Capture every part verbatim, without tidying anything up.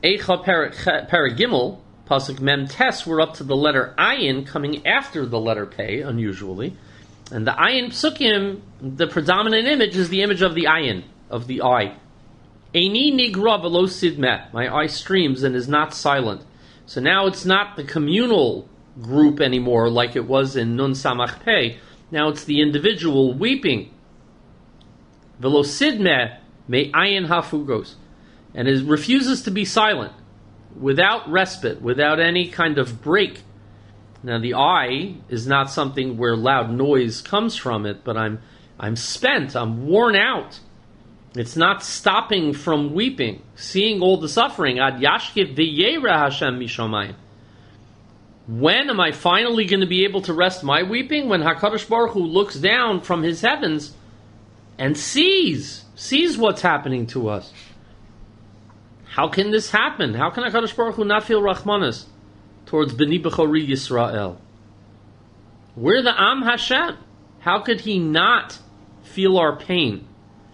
Eicha Paragimel, Pasuk Mem Tes, we're up to the letter Ayin, coming after the letter Pei, unusually. And the Ayin Psukim, the predominant image is the image of the Ayin, of the eye. Eini Nigra Velo Sidmeh, my eye streams and is not silent. So now it's not the communal group anymore like it was in Nun Samach Pei. Now it's the individual weeping. Velo Sidmeh, me Ayin Hafugos. And it refuses to be silent, without respite, without any kind of break. Now the eye is not something where loud noise comes from it, but I'm I'm spent, I'm worn out. It's not stopping from weeping, seeing all the suffering. Ad yashkiv v'yera Hashem mishamayim. When am I finally going to be able to rest my weeping? When HaKadosh Baruch Hu looks down from his heavens and sees, sees what's happening to us. How can this happen? How can HaKadosh Baruch Hu not feel Rachmanis towards B'nai Bechori Yisrael? We're the Am Hashem. How could he not feel our pain?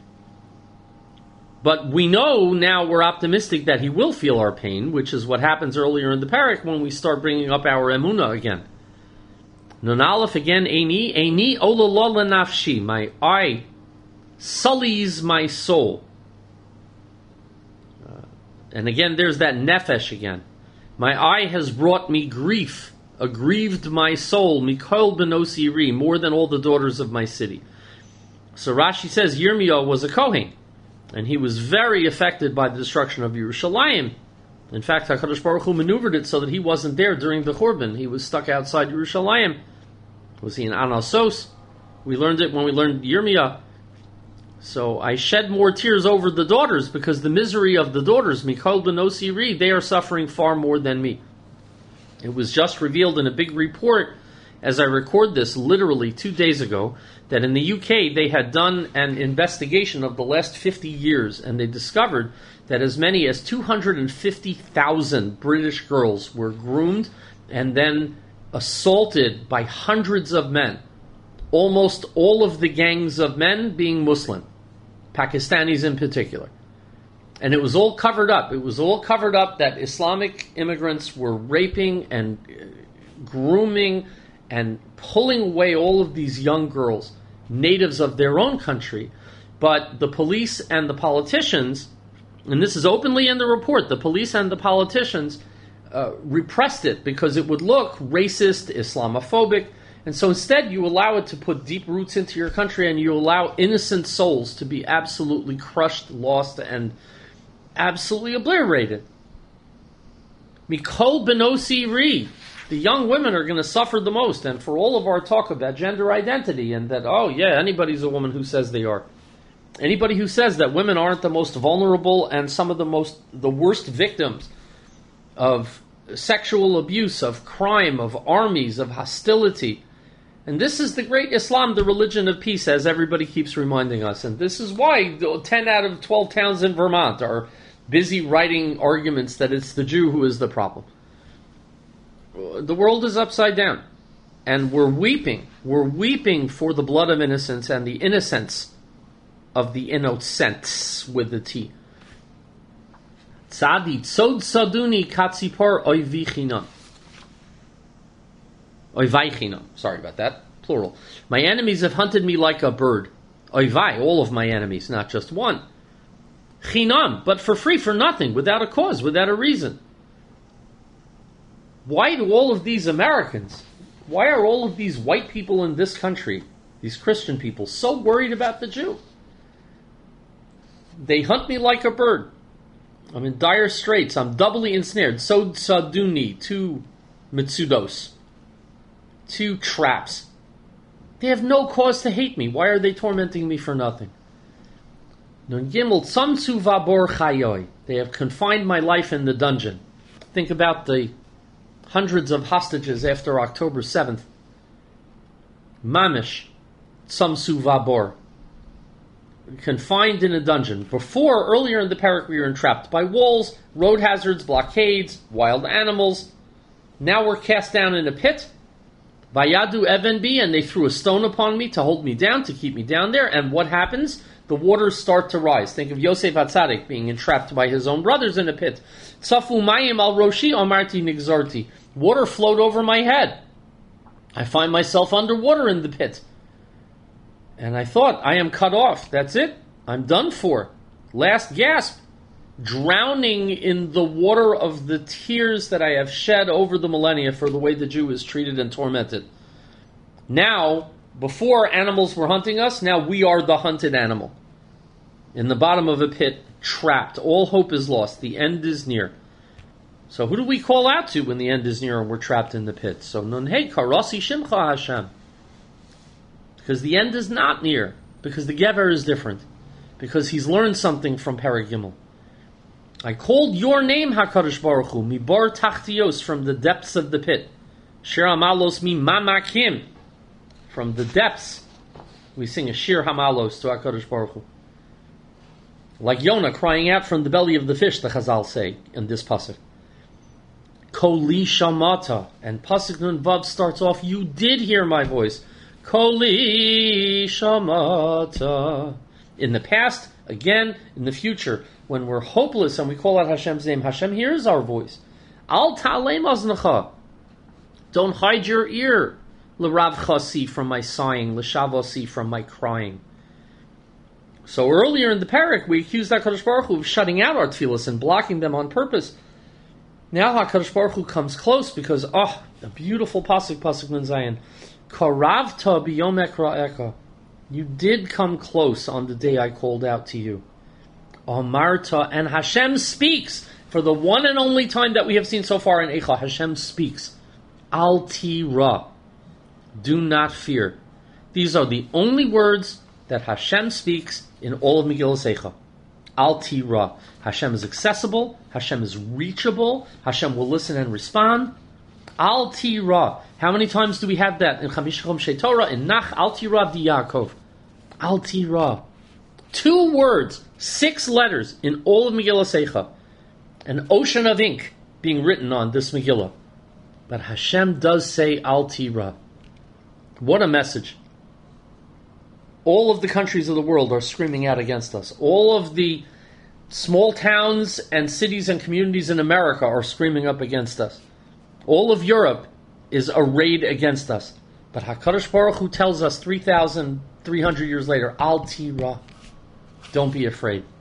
But we know now, we're optimistic that he will feel our pain, which is what happens earlier in the parak when we start bringing up our emunah again. Nun Aleph again, Eini, Eini ololol nafshi, my eye sullies my soul. Uh, and again, there's that nefesh again. My eye has brought me grief, aggrieved my soul, mikol benos iri, more than all the daughters of my city. So Rashi says Yirmiyahu was a Kohen. And he was very affected by the destruction of Yerushalayim. In fact, HaKadosh Baruch Hu maneuvered it so that he wasn't there during the Churban. He was stuck outside Yerushalayim. Was he in Anasos? We learned it when we learned Yirmiyah. So I shed more tears over the daughters because the misery of the daughters, Mikol Benos Iri, they are suffering far more than me. It was just revealed in a big report, as I record this literally two days ago, that in the U K they had done an investigation of the last fifty years, and they discovered that as many as two hundred fifty thousand British girls were groomed and then assaulted by hundreds of men. Almost all of the gangs of men being Muslim, Pakistanis in particular. And it was all covered up. It was all covered up that Islamic immigrants were raping and grooming and pulling away all of these young girls, natives of their own country. But the police and the politicians, and this is openly in the report, the police and the politicians uh, repressed it because it would look racist, Islamophobic, and so instead you allow it to put deep roots into your country and you allow innocent souls to be absolutely crushed, lost, and absolutely obliterated. Mikol Benos Iri. The young women are going to suffer the most, and for all of our talk about gender identity and that, oh yeah, anybody's a woman who says they are. Anybody who says that women aren't the most vulnerable and some of the most, the worst victims of sexual abuse, of crime, of armies, of hostility. And this is the great Islam, the religion of peace, as everybody keeps reminding us. And this is why ten out of twelve towns in Vermont are busy writing arguments that it's the Jew who is the problem. The world is upside down, and we're weeping. We're weeping for the blood of innocence and the innocence of the innocents with the T. Tzadi tzod saduni katzipor oivichinam. Oivaichinam. Sorry about that. Plural. My enemies have hunted me like a bird. Oivai, all of my enemies, not just one. Chinam, but for free, for nothing, without a cause, without a reason. Why do all of these Americans, why are all of these white people in this country, these Christian people, so worried about the Jew? They hunt me like a bird. I'm in dire straits. I'm doubly ensnared. Sod saduni, two mitsudos, two traps. They have no cause to hate me. Why are they tormenting me for nothing? Nun gimel tzamtzu vabor chayoy. They have confined my life in the dungeon. Think about the hundreds of hostages after October seventh. Mamish, tzamtzu vabor. Confined in a dungeon. Before, earlier in the parak, we were entrapped by walls, road hazards, blockades, wild animals. Now we're cast down in a pit. Vayadu even bi, and they threw a stone upon me to hold me down, to keep me down there. And what happens? the waters start to rise. Think of Yosef HaTzadik being entrapped by his own brothers in a pit. Tzafu mayim al roshi amarti nigzarti. Water flowed over my head. I find myself underwater in the pit. And I thought, I am cut off. That's it. I'm done for. Last gasp. Drowning in the water of the tears that I have shed over the millennia for the way the Jew is treated and tormented. Now, before animals were hunting us, now we are the hunted animal. In the bottom of a pit, trapped. All hope is lost. The end is near. So who do we call out to when the end is near and we're trapped in the pit? So nun hey karasi shimcha Hashem. Because the end is not near. Because the Gever is different. Because he's learned something from Perek Gimel. I called your name, HaKadosh Baruch Hu, mibar tachtios, from the depths of the pit. Shir hamalos mi mamakim, from the depths. We sing a shir hamalos to HaKadosh Baruch Hu. Like Yonah crying out from the belly of the fish, the Chazal say in this pasuk. Koli shamata, and pasuk nun vav starts off, you did hear my voice. Koli shamata. In the past, again, in the future, when we're hopeless and we call out Hashem's name, Hashem hears our voice. Al ta'alem aznacha. Don't hide your ear. L'rav chasi, from my sighing. L'shavasi, from my crying. So earlier in the parak, we accused HaKadosh Baruch Hu of shutting out our tefillas and blocking them on purpose. Now HaKadosh Baruch Hu comes close because, oh, a beautiful pasuk, pasuk nun zayin. Karavta biyom ekra'eka. You did come close on the day I called out to you. Amarta, and Hashem speaks. For the one and only time that we have seen so far in Eicha, Hashem speaks. Al tira. Do not fear. These are the only words that Hashem speaks in all of Megillah Eicha. Al tira. Hashem is accessible. Hashem is reachable. Hashem will listen and respond. Al tira. How many times do we have that in Chamish Chomshei Torah, in Nach Al tira di Yaakov? Al tira. Two words, six letters in all of Megillah Eicha. An ocean of ink being written on this Megillah. But Hashem does say Al tira. What a message. All of the countries of the world are screaming out against us. All of the small towns and cities and communities in America are screaming up against us. All of Europe is arrayed against us. But HaKadosh Baruch Hu tells us three thousand three hundred years later, Al tira. Don't be afraid.